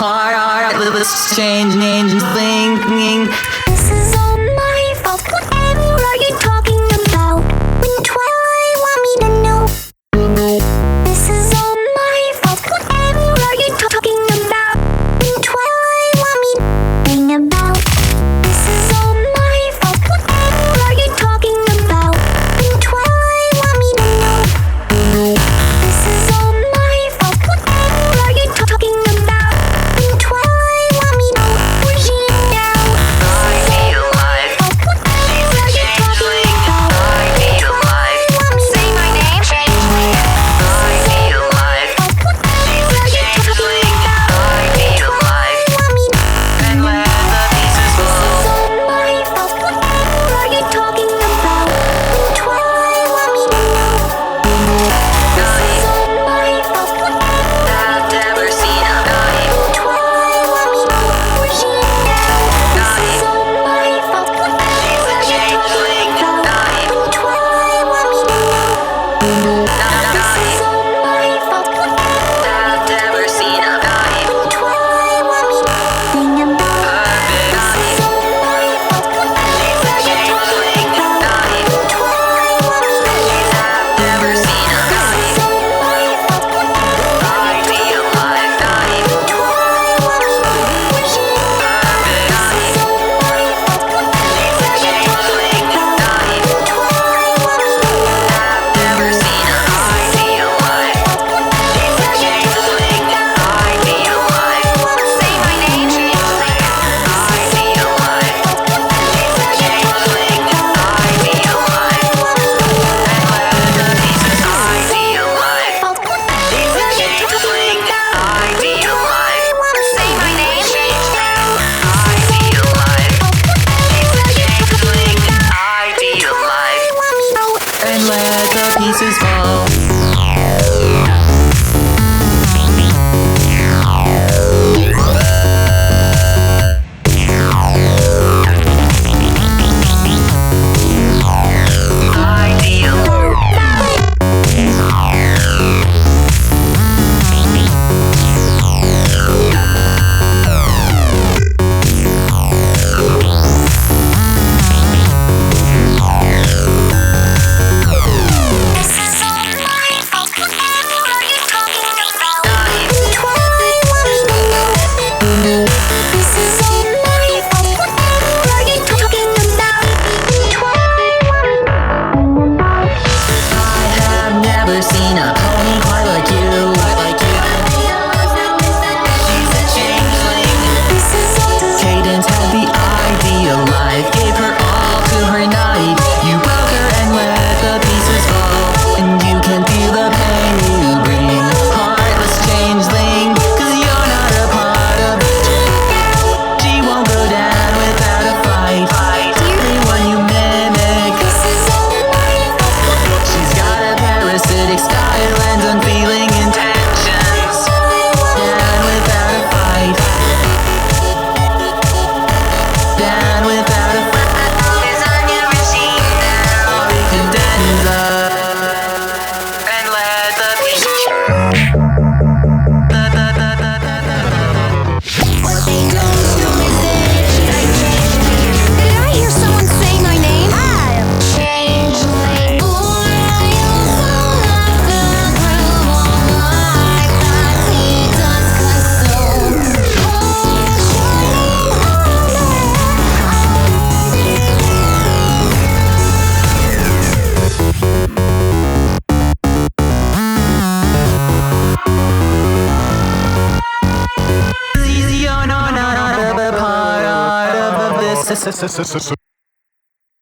heartless changing thinking. This is all my fault. Whatever are you talking about? When Twilight want me to know. This is all my fault. Whatever are you talking about? When Twilight want me to ring about. This is all my fault. Whatever are you talking about? When Twilight want me to know. This is all my fault. Whatever are you talking about? When Twilight want me to regime now. I feel alive. She's a changeling. I feel alive. Say my name. I feel alive. She's a changeling. I feel alive. And let the pieces fall. My fault. Whatever are you talking about? When Twilight want me to know. This is all my fault. Whatever I've never seen a night. when Twilight want me to regime now. This is all my fault. She's Whatever a are you changeling. talking about? When Twilight want me to know. This is all my fault. Whatever I've never seen a night. when Twilight want me to ring about. This is all my fault. Whatever are you talking about? When Twilight want me to know. I've never seen a This night. is all my fault. Whatever I feel alive. Night. when Twilight want me to regime now. This is all my fault. Whatever are you talking about? When Twilight want me to know. I've never seen a I feel alive. She's a changeling. I feel alive. Say my name. I feel alive. She's a changeling. I feel alive. And let the pieces I feel alive. She's a changeling. I feel alive. Say my name. I feel alive. She's a changeling. I feel alive. And let the pieces fall. I feel This is all my fault. Whatever are you talking about? When Twilight want me to know. This is all my fault. Whatever are you talking about? When Twilight want me to ring about. I have never seen a pony quite like you. She's a changeling. This is all Cadence had the ideal life, gave her all to her night. You broke her and let the pieces fall, and you can feel the pain you bring. Heartless changeling, 'cause you're not a part of it. She won't go down without a fight. Everyone you mimic, this is all my fault. she's got a parasitic style and unfeeling intentions. Down without a fight. Down without a fight. 'Cause on your machine now, we condense and let the pieces. What they don't know is that did I hear someone say my name? I am changeling. Boy, I am so like the groove on my body does consume. You're not a part of this.